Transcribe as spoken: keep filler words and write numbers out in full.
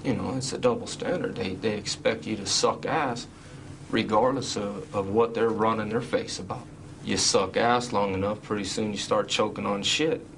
you know, it's a double standard. They, they expect you to suck ass regardless of, of what they're running their face about. You suck ass long enough, pretty soon you start choking on shit.